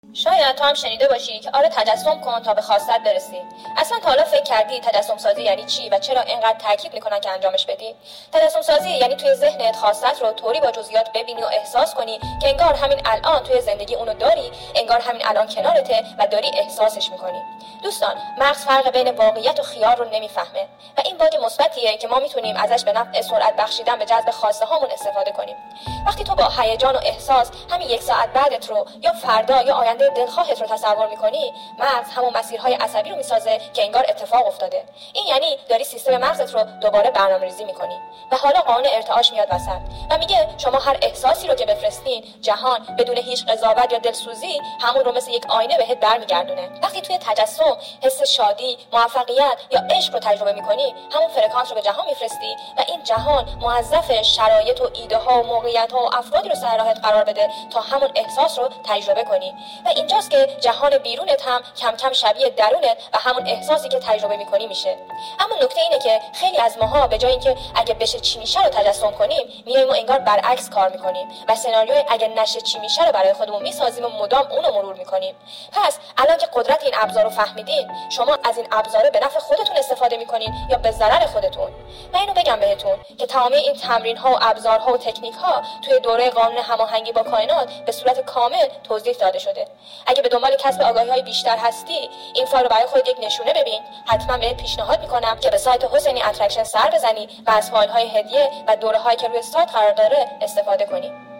شاید تو هم شنیده باشی که آره تجسم کن تا به خواستت برسی. اصلا تا حالا فکر کردی تجسم سازی یعنی چی و چرا اینقدر تاکید میکنن که انجامش بدی؟ تجسم سازی یعنی توی ذهنت خواستت رو طوری با جزئیات ببینی و احساس کنی که انگار همین الان توی زندگی اونو داری، انگار همین الان کنارته و داری احساسش میکنی. دوستان، مغز فرق بین واقعیت و خیال رو نمیفهمه و این باگ مثبتیه که ما میتونیم ازش به نفع سرعت بخشیدن به جذب خواسته هامون استفاده کنیم. وقتی تو با هیجان و احساس همین یک ساعت بعدت رو یا فردا یا آینده دلخواهت رو تصور میکنی، مغز همون مسیرهای عصبی رو میسازه که انگار اتفاق افتاده. این یعنی داری سیستم مغزت رو دوباره برنامه‌ریزی میکنی و حالا قانون ارتعاش میاد وسط و میگه شما هر احساسی رو که بفرستین، جهان بدون هیچ قضاوت یا دلسوزی همون رو مثل یک آینه بهت برمیگردونه. وقتی توی تجسم حس شادی، موفقیت یا عشق رو تجربه میکنی، همون فرکانس رو به جهان میفرستی و این جهان موظف شرایط و ایده ها و موقعیت ها و افرادی رو سر راهت قرار بده تا همون احساس رو تجربه کنی. و اینجاست که جهان بیرونت هم کم کم شبیه درونت و همون احساسی که تجربه میکنی میشه. اما نکته اینه که خیلی از ماها به جای اینکه اگه بشه چی میشه رو تجسم کنیم، میایم و انگار برعکس کار میکنیم و سناریوی اگه نشه چی میشه رو برای خودمون میسازیم و مدام اون رو مرور میکنیم. پس الان که قدرت این ابزار رو فهمیدین، شما از این ابزار به نفع خودتون استفاده میکنین یا به ضرر خودتون؟ و اینو بگم بهتون که تمام این تمرین ها و ابزارها و تکنیک ها توی دوره قانون هماهنگی با کائنات به صورت کامل توضیح داده شده. اگه به دنبال کسب آگاهی‌های بیشتر هستی، این فایل رو برای خودت یک نشونه ببین. حتما بهت پیشنهاد میکنم که به سایت حسینی اترکشن سر بزنی و از فایل‌های هدیه و دوره‌هایی که روی سایت قرار داره استفاده کنی.